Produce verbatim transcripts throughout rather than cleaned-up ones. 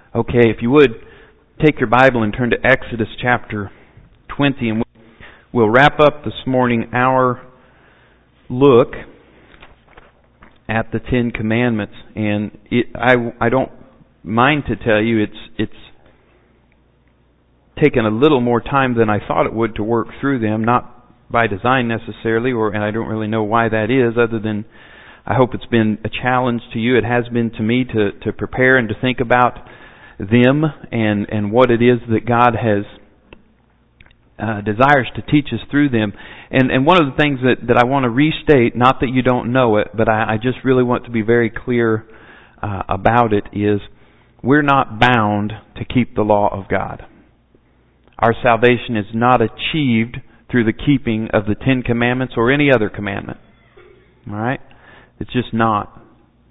Okay, if you would, take your Bible and turn to Exodus chapter twenty, and we'll wrap up this morning our look at the Ten Commandments. And it, I, I don't mind to tell you, it's it's taken a little more time than I thought it would to work through them, not by design necessarily, or and I don't really know why that is, other than I hope it's been a challenge to you. It has been to me to, to prepare and to think about them and, and what it is that God has uh, desires to teach us through them. And and one of the things that, that I want to restate, not that you don't know it, but I, I just really want to be very clear uh, about it, is we're not bound to keep the law of God. Our salvation is not achieved through the keeping of the Ten Commandments or any other commandment. All right? It's just not.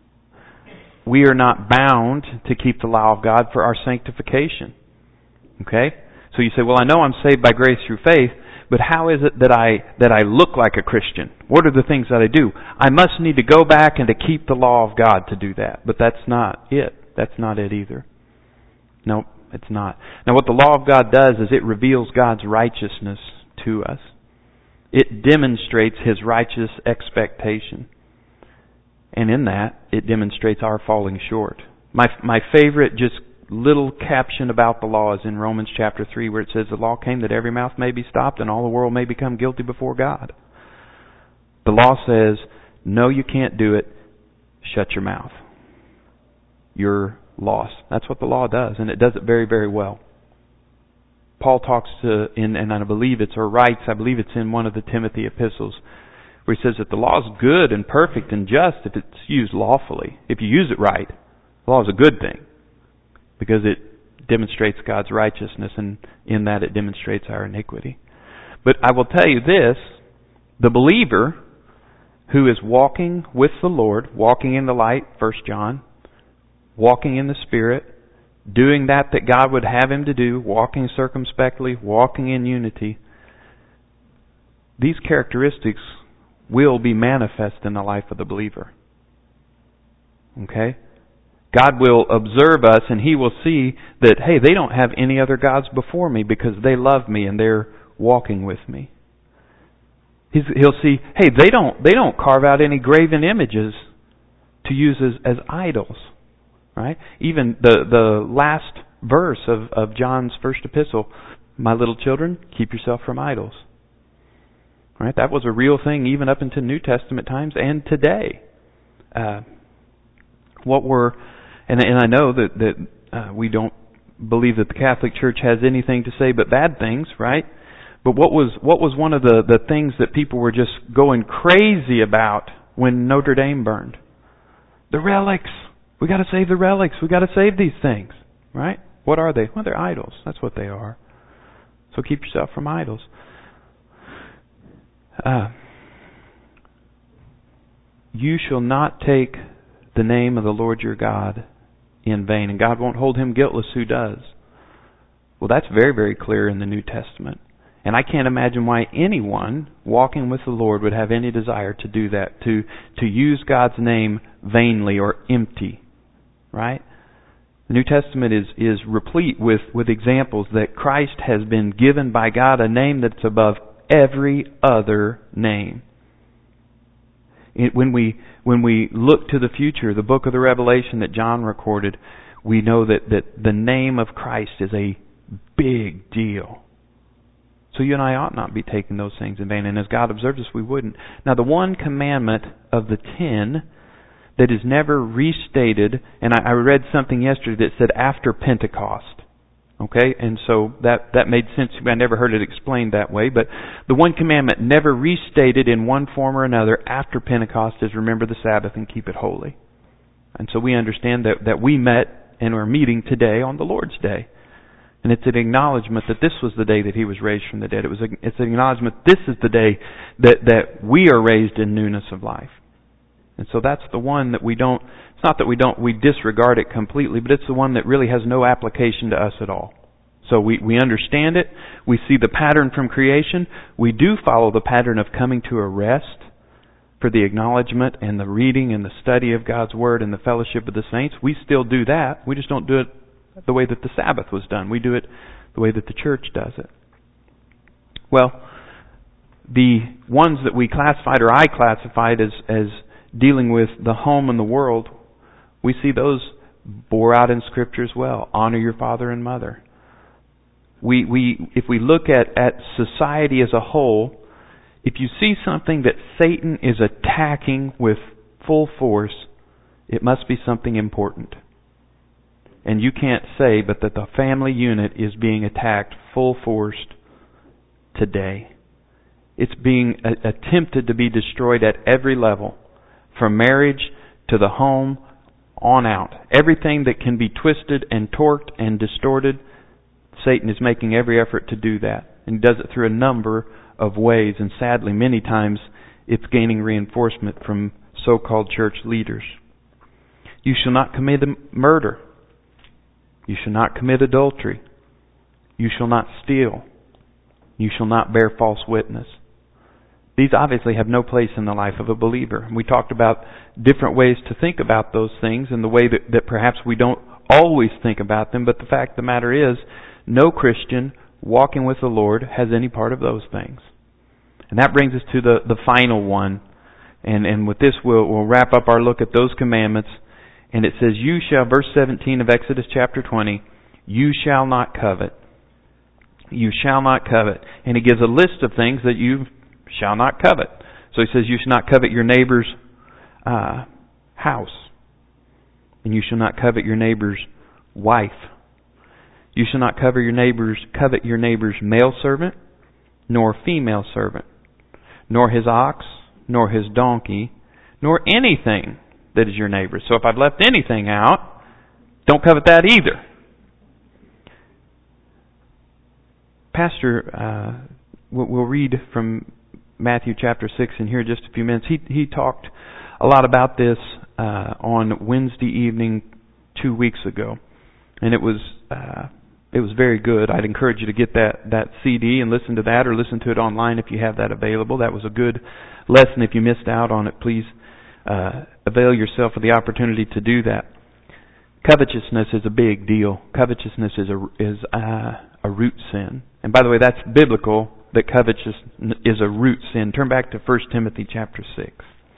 We are not bound to keep the law of God for our sanctification. Okay? So you say, well, I know I'm saved by grace through faith, but how is it that I that I look like a Christian? What are the things that I do? I must need to go back and to keep the law of God to do that. But that's not it. That's not it either. Nope, it's not. Now what the law of God does is it reveals God's righteousness to us. It demonstrates His righteous expectation. And in that, it demonstrates our falling short. My my favorite just little caption about the law is in Romans chapter three, where it says, the law came that every mouth may be stopped and all the world may become guilty before God. The law says, no, you can't do it. Shut your mouth. You're lost. That's what the law does, and it does it very, very well. Paul talks to, in, and I believe it's, or writes, I believe it's in one of the Timothy epistles, where he says that the law is good and perfect and just if it's used lawfully. If you use it right, the law is a good thing because it demonstrates God's righteousness, and in that it demonstrates our iniquity. But I will tell you this, the believer who is walking with the Lord, walking in the light, First John, walking in the Spirit, doing that that God would have him to do, walking circumspectly, walking in unity, these characteristics will be manifest in the life of the believer. Okay? God will observe us and He will see that, hey, they don't have any other gods before me because they love me and they're walking with me. He's, he'll see, hey, they don't they don't carve out any graven images to use as, as idols. Right? Even the, the last verse of, of John's first epistle, my little children, keep yourself from idols. Right? That was a real thing even up into New Testament times and today. Uh, what were, and, and I know that, that uh, we don't believe that the Catholic Church has anything to say but bad things, right? But what was what was one of the, the things that people were just going crazy about when Notre Dame burned? The relics. We got to save the relics. We got to save these things, right? What are they? Well, they're idols. That's what they are. So keep yourself from idols. Uh, you shall not take the name of the Lord your God in vain, and God won't hold him guiltless who does. Well, that's very, very clear in the New Testament. And I can't imagine why anyone walking with the Lord would have any desire to do that, to, to use God's name vainly or empty. Right? The New Testament is, is replete with, with examples that Christ has been given by God a name that's above every other name. It, when we when we look to the future, the book of the Revelation that John recorded, we know that, that the name of Christ is a big deal. So you and I ought not be taking those things in vain. And as God observes us, we wouldn't. Now the one commandment of the ten that is never restated, and I, I read something yesterday that said after Pentecost. Okay, and so that, that made sense to me. I never heard it explained that way, but the one commandment never restated in one form or another after Pentecost is remember the Sabbath and keep it holy. And so we understand that, that we met and are meeting today on the Lord's Day. And it's an acknowledgement that this was the day that He was raised from the dead. It was a, it's an acknowledgement this is the day that, that we are raised in newness of life. And so that's the one that we don't, it's not that we don't, we disregard it completely, but it's the one that really has no application to us at all. So we, we understand it, we see the pattern from creation, we do follow the pattern of coming to a rest for the acknowledgement and the reading and the study of God's Word and the fellowship of the saints. We still do that, we just don't do it the way that the Sabbath was done. We do it the way that the church does it. Well, the ones that we classified, or I classified as, as dealing with the home and the world, we see those bore out in Scripture as well. Honor your father and mother. We, we, if we look at, at society as a whole, if you see something that Satan is attacking with full force, it must be something important. And you can't say but that the family unit is being attacked full force today. It's being a- attempted to be destroyed at every level, from marriage to the home on out. Everything that can be twisted and torqued and distorted, Satan is making every effort to do that. And he does it through a number of ways. And sadly, many times, it's gaining reinforcement from so-called church leaders. You shall not commit murder. You shall not commit adultery. You shall not steal. You shall not bear false witness. These obviously have no place in the life of a believer. We talked about different ways to think about those things and the way that, that perhaps we don't always think about them, but the fact of the matter is, no Christian walking with the Lord has any part of those things. And that brings us to the, the final one. And, and with this, we'll, we'll wrap up our look at those commandments. And it says, you shall, verse seventeen of Exodus chapter twenty, you shall not covet. You shall not covet. And he gives a list of things that you shall not covet. So he says, you shall not covet your neighbor's uh, house. And you shall not covet your neighbor's wife. You shall not covet your neighbor's, covet your neighbor's male servant, nor female servant, nor his ox, nor his donkey, nor anything that is your neighbor's. So if I've left anything out, don't covet that either. Pastor, uh, we'll read from Matthew chapter six in here in just a few minutes. He he talked a lot about this uh, on Wednesday evening two weeks ago, and it was uh, it was very good. I'd encourage you to get that that C D and listen to that, or listen to it online if you have that available. That was a good lesson. If you missed out on it, please uh, avail yourself of the opportunity to do that. Covetousness is a big deal. Covetousness is a is a, a root sin. And by the way, that's biblical, that covetousness is a root sin. Turn back to First Timothy chapter six.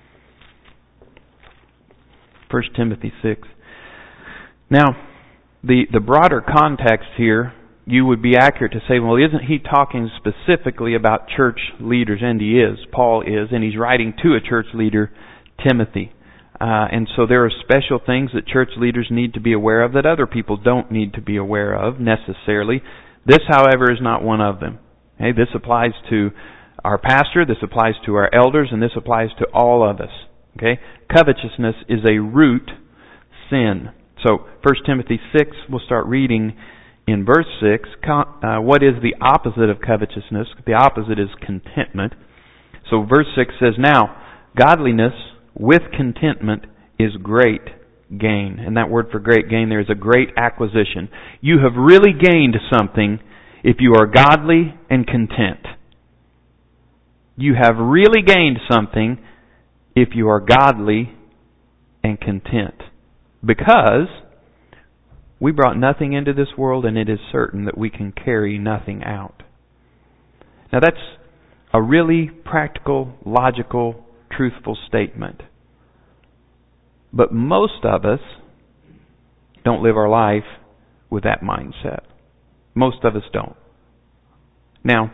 First Timothy six. Now, the, the broader context here, you would be accurate to say, well, isn't he talking specifically about church leaders? And he is. Paul is. And he's writing to a church leader, Timothy. Uh, and so there are special things that church leaders need to be aware of that other people don't need to be aware of necessarily. This, however, is not one of them. Okay, this applies to our pastor, this applies to our elders, and this applies to all of us. Okay, covetousness is a root sin. So First Timothy six, we'll start reading in verse six. Uh, what is the opposite of covetousness? The opposite is contentment. So verse six says, now, godliness with contentment is great gain. And that word for great gain there is a great acquisition. You have really gained something if you are godly and content. You have really gained something if you are godly and content. Because we brought nothing into this world, and it is certain that we can carry nothing out. Now that's a really practical, logical, truthful statement. But most of us don't live our life with that mindset. Most of us don't. Now,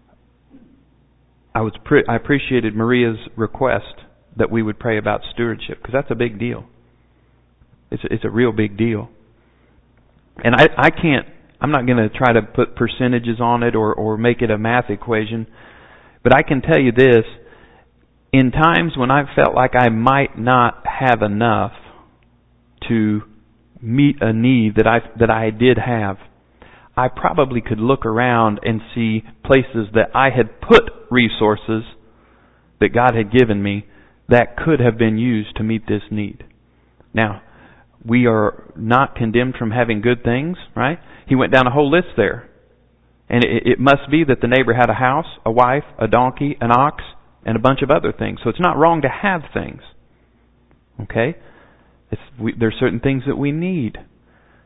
I was pre- I appreciated Maria's request that we would pray about stewardship, because that's a big deal. It's a, it's a real big deal. And I, I can't, I'm not going to try to put percentages on it or, or make it a math equation, but I can tell you this. In times when I felt like I might not have enough to meet a need that I that I did have, I probably could look around and see places that I had put resources that God had given me that could have been used to meet this need. Now, we are not condemned from having good things, right? He went down a whole list there. And it, it must be that the neighbor had a house, a wife, a donkey, an ox, and a bunch of other things. So it's not wrong to have things. Okay? It's, we, there are certain things that we need.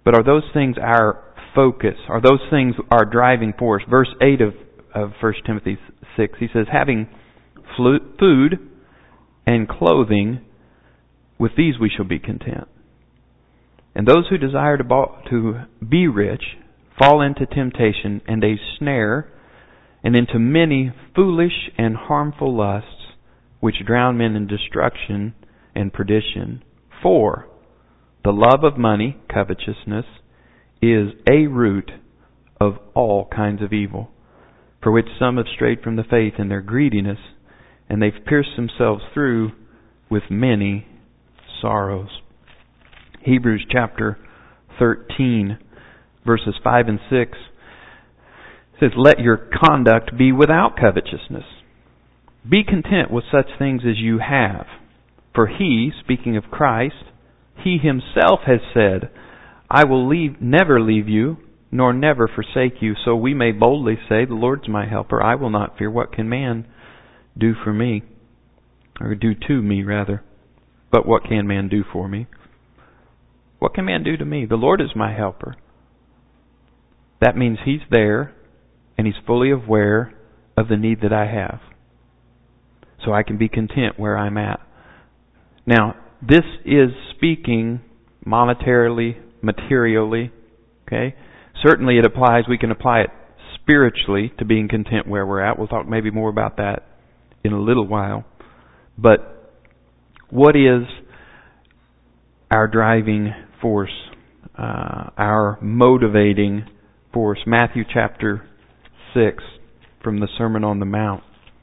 But are those things our focus? Are those things our driving force? Verse eight of, of First Timothy six, he says, having food and clothing, with these we shall be content. And those who desire to, to be rich fall into temptation and a snare, and into many foolish and harmful lusts, which drown men in destruction and perdition. For the love of money, covetousness, is a root of all kinds of evil, for which some have strayed from the faith in their greediness, and they've pierced themselves through with many sorrows. Hebrews chapter thirteen, verses five and six says, let your conduct be without covetousness. Be content with such things as you have. For he, speaking of Christ, he himself has said, I will leave, never leave you, nor never forsake you. So we may boldly say, the Lord's my helper. I will not fear. What can man do for me? Or do to me, rather. But what can man do for me? What can man do to me? The Lord is my helper. That means he's there, and he's fully aware of the need that I have. So I can be content where I'm at. Now, this is speaking monetarily, materially. Okay? Certainly it applies, we can apply it spiritually to being content where we're at. We'll talk maybe more about that in a little while. But what is our driving force, uh, our motivating force? Matthew chapter six from the Sermon on the Mount.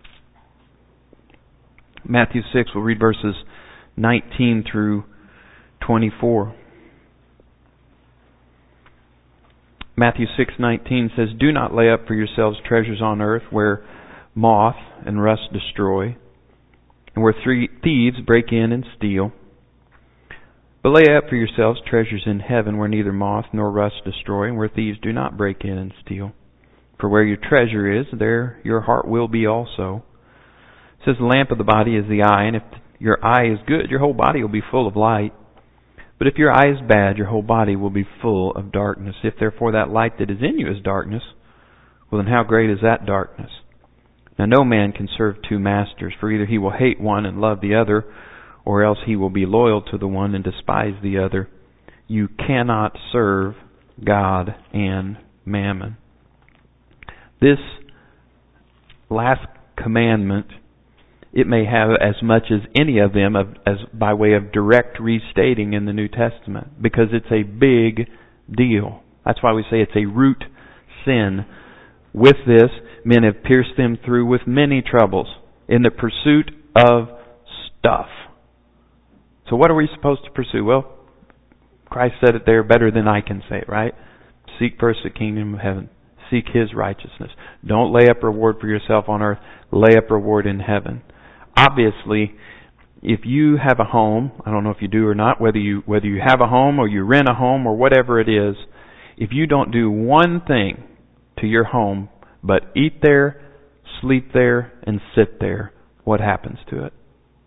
Matthew six, we'll read verses nineteen through twenty-four. Matthew six nineteen says, do not lay up for yourselves treasures on earth where moth and rust destroy, and where three thieves break in and steal. But lay up for yourselves treasures in heaven where neither moth nor rust destroy, and where thieves do not break in and steal. For where your treasure is, there your heart will be also. It says the lamp of the body is the eye, and if your eye is good, your whole body will be full of light. But if your eye is bad, your whole body will be full of darkness. If therefore that light that is in you is darkness, well then how great is that darkness? Now no man can serve two masters, for either he will hate one and love the other, or else he will be loyal to the one and despise the other. You cannot serve God and mammon. This last commandment, it may have as much as any of them of, as by way of direct restating in the New Testament, because it's a big deal. That's why we say it's a root sin. With this, men have pierced them through with many troubles in the pursuit of stuff. So what are we supposed to pursue? Well, Christ said it there better than I can say it, right? Seek first the kingdom of heaven. Seek His righteousness. Don't lay up reward for yourself on earth. Lay up reward in heaven. Obviously, if you have a home, I don't know if you do or not, whether you whether you have a home or you rent a home or whatever it is, if you don't do one thing to your home but eat there, sleep there, and sit there, what happens to it?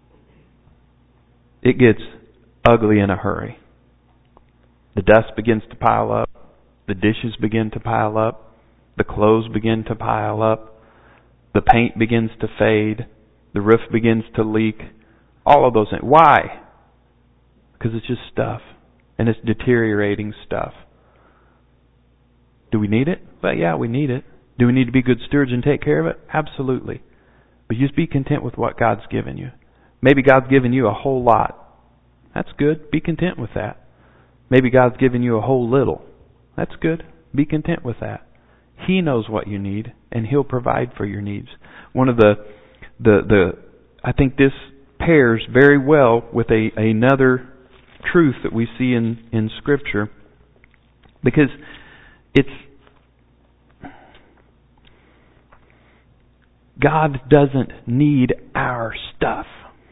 It gets ugly in a hurry. The dust begins to pile up. The dishes begin to pile up. The clothes begin to pile up. The paint begins to fade. The roof begins to leak. All of those things. Why? Because it's just stuff. And it's deteriorating stuff. Do we need it? Well, yeah, we need it. Do we need to be good stewards and take care of it? Absolutely. But just be content with what God's given you. Maybe God's given you a whole lot. That's good. Be content with that. Maybe God's given you a whole little. That's good. Be content with that. He knows what you need, and He'll provide for your needs. One of the, the, the, I think this pairs very well with a another truth that we see in, in Scripture, because it's, God doesn't need our stuff.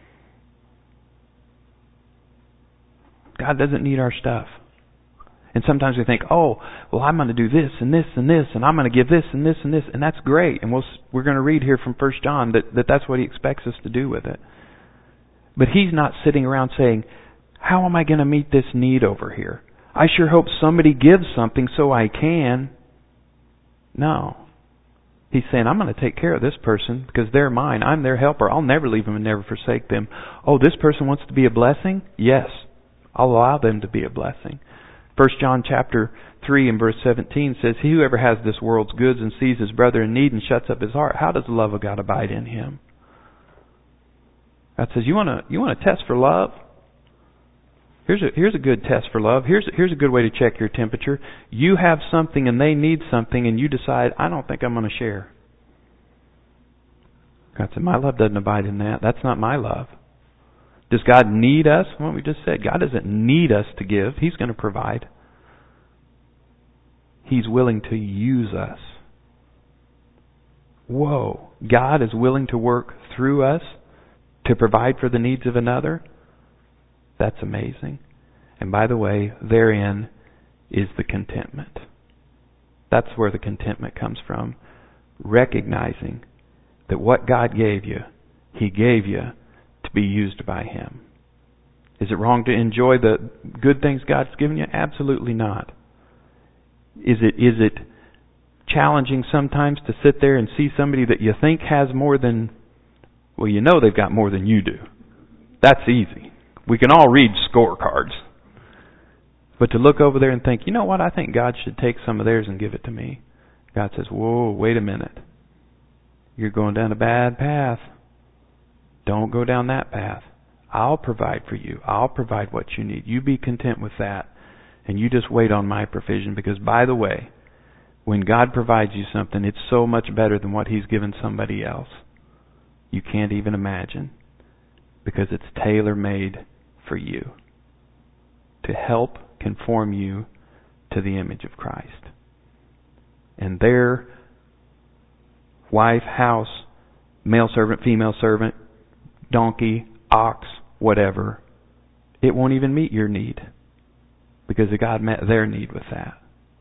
God doesn't need our stuff. And sometimes we think, oh, well, I'm going to do this and this and this, and I'm going to give this and this and this, and that's great. And we'll, we're going to read here from First John that, that that's what He expects us to do with it. But He's not sitting around saying, how am I going to meet this need over here? I sure hope somebody gives something so I can. No. He's saying, I'm going to take care of this person because they're mine. I'm their helper. I'll never leave them and never forsake them. Oh, this person wants to be a blessing? Yes. I'll allow them to be a blessing. First John chapter three and verse seventeen says, He whoever has this world's goods and sees his brother in need and shuts up his heart, how does the love of God abide in him? God says, you want to you want to test for love? Here's a here's a good test for love. Here's here's a good way to check your temperature. You have something and they need something, and you decide, I don't think I'm going to share. God said, my love doesn't abide in that. That's not my love. Does God need us? Well, we just said God doesn't need us to give. He's going to provide. He's willing to use us. Whoa. God is willing to work through us to provide for the needs of another? That's amazing. And by the way, therein is the contentment. That's where the contentment comes from. Recognizing that what God gave you, He gave you to be used by Him. Is it wrong to enjoy the good things God's given you? Absolutely not. Is it is it challenging sometimes to sit there and see somebody that you think has more than, well, you know they've got more than you do. That's easy. We can all read scorecards. But to look over there and think, you know what, I think God should take some of theirs and give it to me. God says, whoa, wait a minute. You're going down a bad path. Don't go down that path. I'll provide for you. I'll provide what you need. You be content with that. And you just wait on my provision. Because, by the way, when God provides you something, it's so much better than what He's given somebody else. You can't even imagine. Because it's tailor-made for you. To help conform you to the image of Christ. And their wife, house, male servant, female servant, donkey, ox, whatever, it won't even meet your need. Because God met their need with that.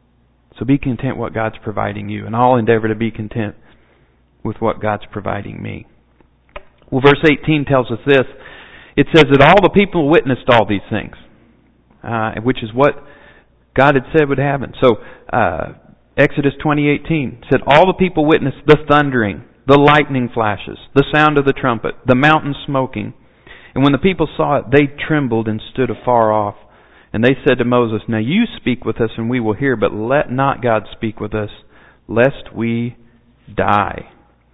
So be content what God's providing you. And I'll endeavor to be content with what God's providing me. Well, verse eighteen tells us this. It says that all the people witnessed all these things. Uh, which is what God had said would happen. So, uh, Exodus twenty eighteen said, all the people witnessed the thundering, the lightning flashes, the sound of the trumpet, the mountain smoking. And when the people saw it, they trembled and stood afar off. And they said to Moses, now you speak with us and we will hear, but let not God speak with us, lest we die.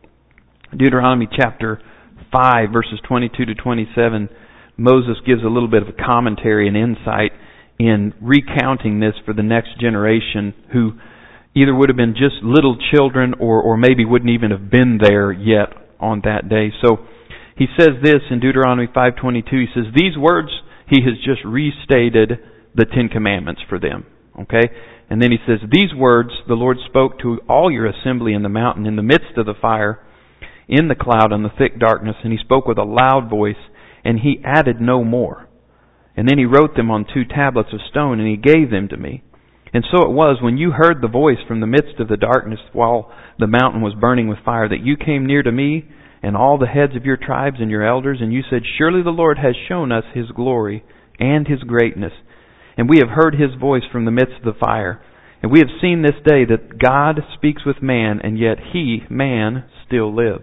Deuteronomy chapter five, verses twenty-two to twenty-seven, Moses gives a little bit of a commentary and insight in recounting this for the next generation who either would have been just little children or, or maybe wouldn't even have been there yet on that day. So he says this in Deuteronomy five twenty-two. He says, these words, he has just restated the Ten Commandments for them. Okay? And then he says, these words the Lord spoke to all your assembly in the mountain, in the midst of the fire, in the cloud, and the thick darkness, and he spoke with a loud voice, and he added no more. And then he wrote them on two tablets of stone, and he gave them to me. And so it was, when you heard the voice from the midst of the darkness while the mountain was burning with fire, that you came near to me, and all the heads of your tribes and your elders, and you said, surely the Lord has shown us His glory and His greatness, and we have heard His voice from the midst of the fire. And we have seen this day that God speaks with man, and yet He, man, still lives.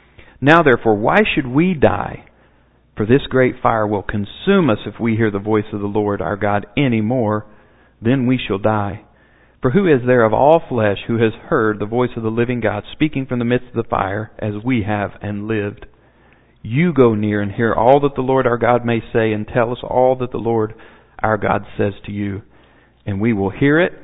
Now therefore, why should we die? For this great fire will consume us if we hear the voice of the Lord our God any more, then we shall die. For who is there of all flesh who has heard the voice of the living God speaking from the midst of the fire, as we have and lived? You go near and hear all that the Lord our God may say, and tell us all that the Lord our God says to you. And we will hear it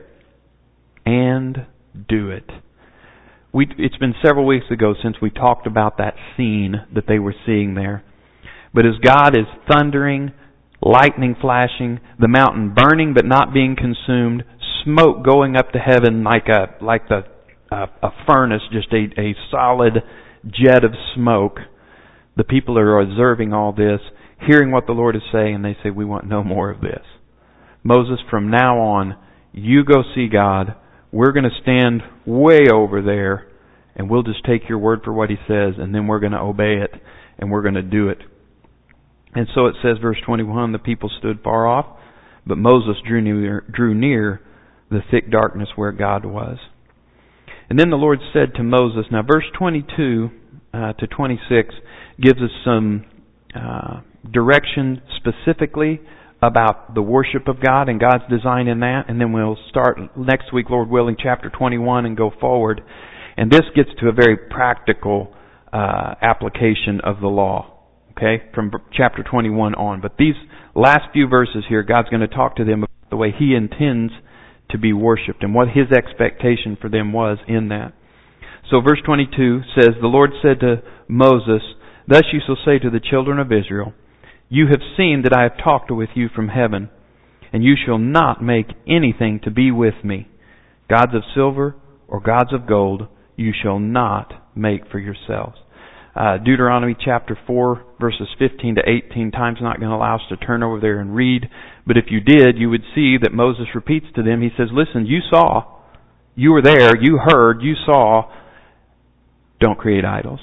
and do it. We, it's been several weeks ago since we talked about that scene that they were seeing there. But as God is thundering, lightning flashing, the mountain burning but not being consumed, smoke going up to heaven like a like the uh, a furnace, just a, a solid jet of smoke, the people are observing all this, hearing what the Lord is saying, and they say, we want no more of this. Moses, from now on, you go see God. We're going to stand way over there, and we'll just take your word for what He says, and then we're going to obey it, and we're going to do it. And so it says, verse twenty-one, the people stood far off, but Moses drew near, drew near the thick darkness where God was. And then the Lord said to Moses, now verse twenty-two uh, to twenty-six gives us some uh, direction specifically about the worship of God and God's design in that. And then we'll start next week, Lord willing, chapter twenty-one and go forward. And this gets to a very practical uh, application of the law, okay, from chapter twenty-one on. But these last few verses here, God's going to talk to them about the way He intends to be worshipped and what His expectation for them was in that. So verse twenty-two says, the Lord said to Moses, thus you shall say to the children of Israel, you have seen that I have talked with you from heaven, and you shall not make anything to be with me. Gods of silver or gods of gold you shall not make for yourselves. Uh, Deuteronomy chapter four, verses fifteen to eighteen. Time's not going to allow us to turn over there and read. But if you did, you would see that Moses repeats to them. He says, listen, you saw, you were there, you heard, you saw, don't create idols.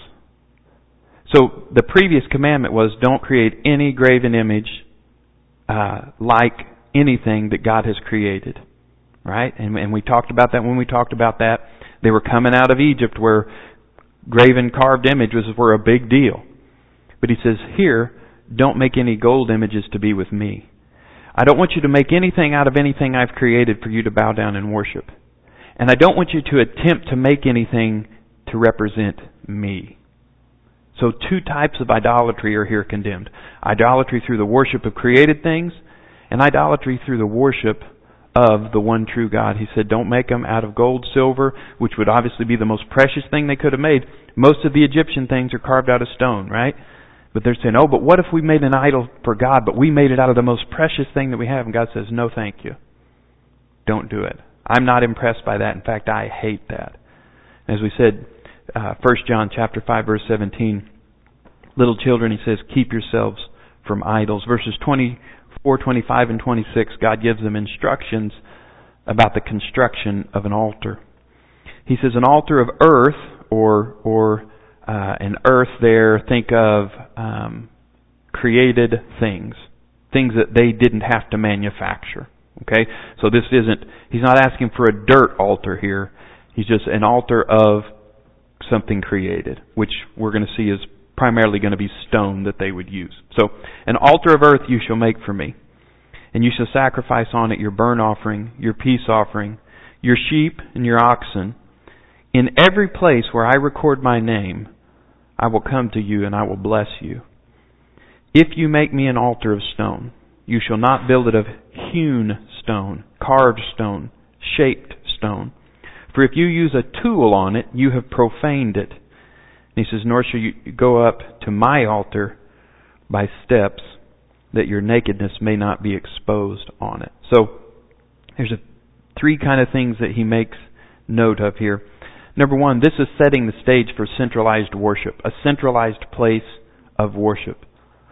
So the previous commandment was don't create any graven image uh, like anything that God has created. Right? And, and we talked about that when we talked about that. They were coming out of Egypt where graven carved images were a big deal. But he says, here, don't make any gold images to be with me. I don't want you to make anything out of anything I've created for you to bow down and worship. And I don't want you to attempt to make anything to represent me. So two types of idolatry are here condemned. Idolatry through the worship of created things, and idolatry through the worship of the one true God. He said, don't make them out of gold, silver, which would obviously be the most precious thing they could have made. Most of the Egyptian things are carved out of stone, right? But they're saying, oh, but what if we made an idol for God, but we made it out of the most precious thing that we have? And God says, no, thank you. Don't do it. I'm not impressed by that. In fact, I hate that. As we said, uh, First John chapter five, verse seventeen, little children, he says, keep yourselves from idols. Verses twenty-four, twenty-five, and twenty-six, God gives them instructions about the construction of an altar. He says an altar of earth, or or uh, an earth there, think of um, created things, things that they didn't have to manufacture. Okay, so this isn't, he's not asking for a dirt altar here. He's just an altar of something created, which we're going to see is primarily going to be stone that they would use. So, an altar of earth you shall make for me, and you shall sacrifice on it your burnt offering, your peace offering, your sheep and your oxen. In every place where I record my name, I will come to you and I will bless you. If you make me an altar of stone, you shall not build it of hewn stone, carved stone, shaped stone. For if you use a tool on it, you have profaned it. And he says, nor shall you go up to my altar by steps, that your nakedness may not be exposed on it. So, there's a, three kind of things that he makes note of here. Number one, this is setting the stage for centralized worship, a centralized place of worship.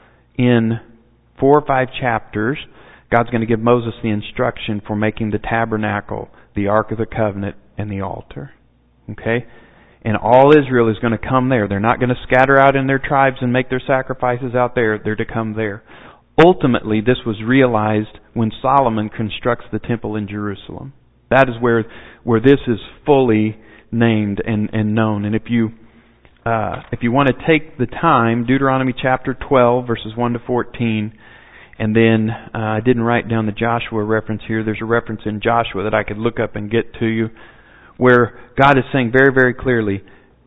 In four or five chapters, God's going to give Moses the instruction for making the tabernacle, the Ark of the Covenant, and the altar. Okay? And all Israel is going to come there. They're not going to scatter out in their tribes and make their sacrifices out there. They're to come there. Ultimately, this was realized when Solomon constructs the temple in Jerusalem. That is where where this is fully named and, and known. And if you uh, if you want to take the time, Deuteronomy chapter twelve, verses one to fourteen, and then uh, I didn't write down the Joshua reference here. There's a reference in Joshua that I could look up and get to you, where God is saying very, very clearly,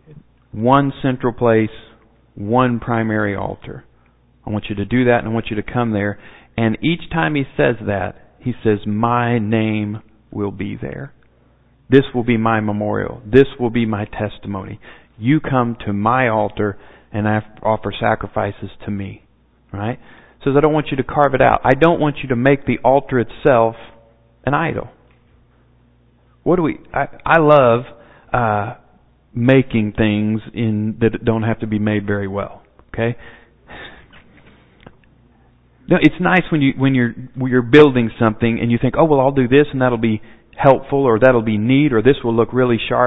one central place, one primary altar. I want you to do that, and I want you to come there. And each time he says that, he says, my name will be there. This will be my memorial. This will be my testimony. You come to my altar and offer sacrifices to me. Right? He says, I don't want you to carve it out. I don't want you to make the altar itself an idol. What do we? I, I love uh, making things in that don't have to be made very well. Okay. No, it's nice when you when you're when you're building something and you think, oh well, I'll do this and that'll be helpful, or that'll be neat, or this will look really sharp.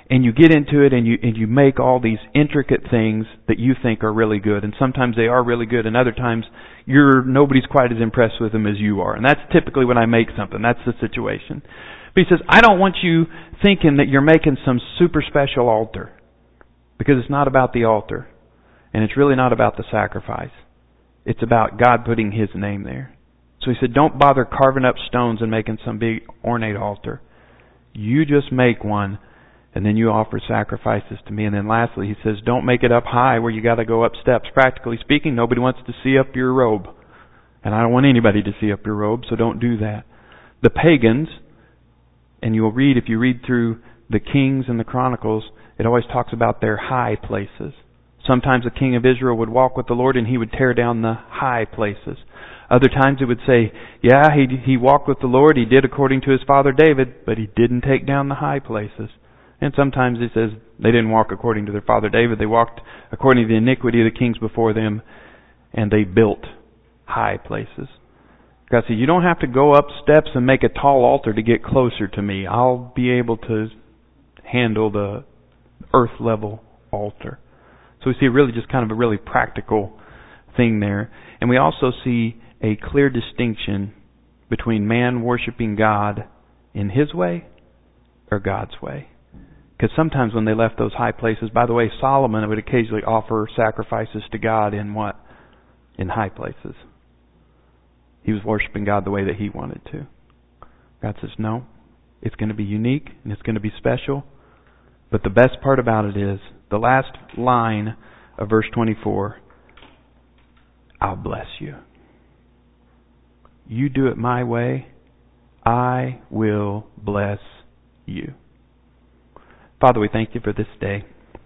and you get into it and you and you make all these intricate things that you think are really good. And sometimes they are really good, and other times you're nobody's quite as impressed with them as you are. And that's typically when I make something. That's the situation. But he says, I don't want you thinking that you're making some super special altar, because it's not about the altar, and it's really not about the sacrifice. It's about God putting His name there. So he said, don't bother carving up stones and making some big ornate altar. You just make one, and then you offer sacrifices to me. And then lastly, he says, don't make it up high where you got to go up steps. Practically speaking, nobody wants to see up your robe. And I don't want anybody to see up your robe, so don't do that. The pagans, and you'll read, if you read through the Kings and the Chronicles, it always talks about their high places. Sometimes the king of Israel would walk with the Lord and he would tear down the high places. Other times it would say, yeah, he he walked with the Lord, he did according to his father David, but he didn't take down the high places. And sometimes it says they didn't walk according to their father David, they walked according to the iniquity of the kings before them, and they built high places. God said, you don't have to go up steps and make a tall altar to get closer to me. I'll be able to handle the earth level altar. So we see really just kind of a really practical thing there. And we also see a clear distinction between man worshiping God in his way or God's way. Because sometimes when they left those high places, by the way, Solomon would occasionally offer sacrifices to God in what? In high places. He was worshiping God the way that he wanted to. God says, no, it's going to be unique and it's going to be special. But the best part about it is the last line of verse twenty-four, I'll bless you. You do it my way, I will bless you. Father, we thank you for this day.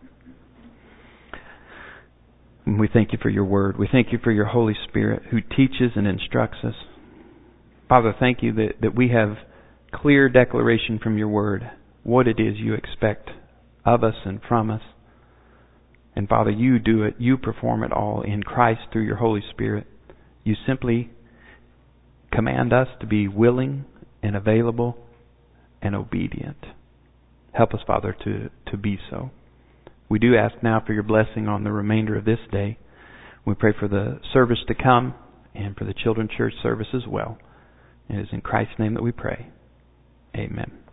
And we thank you for your word. We thank you for your Holy Spirit who teaches and instructs us. Father, thank you that, that we have clear declaration from your word what it is you expect of us and from us. And Father, you do it. You perform it all in Christ through your Holy Spirit. You simply command us to be willing and available and obedient. Help us, Father, to, to be so. We do ask now for your blessing on the remainder of this day. We pray for the service to come and for the children's church service as well. It is in Christ's name that we pray. Amen.